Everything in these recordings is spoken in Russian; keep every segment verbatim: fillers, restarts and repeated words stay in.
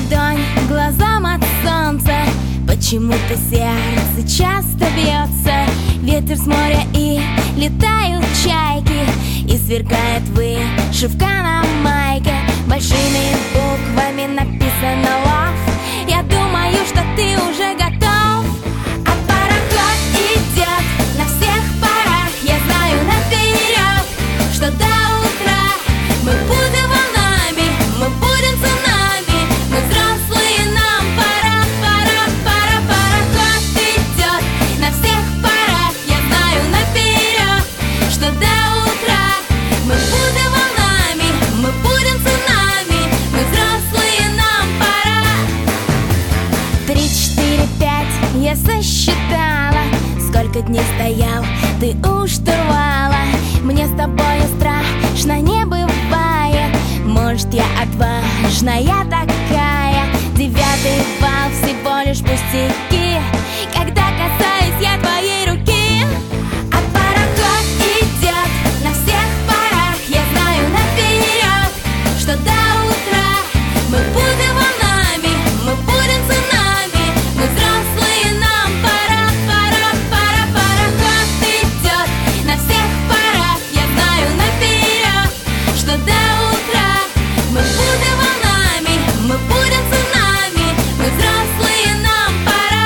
ладонь глазам от солнца. Почему-то сердце часто бьется. Ветер с моря и летают чайки, и сверкает вышивка на майке. Большими буквами написано love. Я думаю, что ты уже готов. А пароход идет на всех парах. Я знаю наперед, что до утра мы будем волнами, мы будем цунами. Мы взрослые, нам пора, пора, пора. Пароход идет на всех парах. Я знаю наперед, что до утра мы будем волнами, мы будем цунами. Мы взрослые, нам пора. Три, четыре, пять, я сосчитала, сколько дней стоял ты у штурвала. Мне с тобой страшно не бывает. Может, я отважная такая. Девятый вал всего лишь пустяки, когда касаюсь я твоей руки. А пароход идет на всех парах. Я знаю наперед, что до утра мы будем волнами, мы будем цунами. Мы взрослые, нам пора, пора, пора. Пароход идет на всех парах. Я знаю наперед, что до утра мы будем волнами, мы будем цунами. Мы взрослые, нам пора.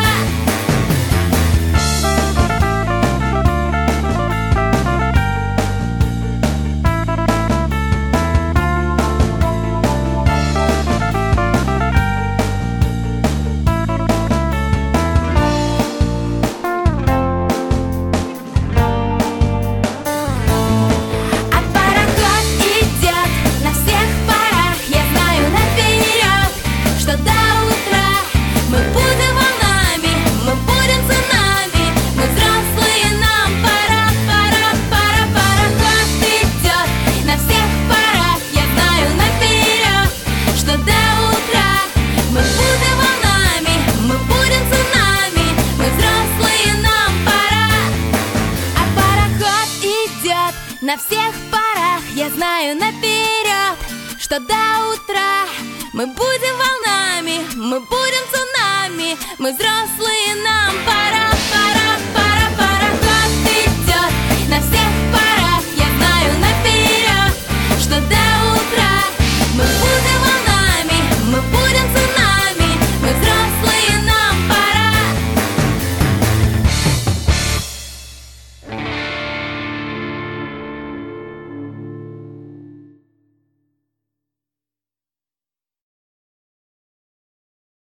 А пароход идет на всех парах. Я знаю наперед, что до утра мы будем волнами, мы будем цунами. Мы взрослые, нам пора, пора, пора. Пароход идет на всех парах. Я знаю наперед, что до утра мы будем волнами, мы будем цунами. Мы взрослые, нам пора. А пароход идет на всех парах. Я знаю наперед, что до утра мы будем волнами, мы будем цунами. Мы взрослые,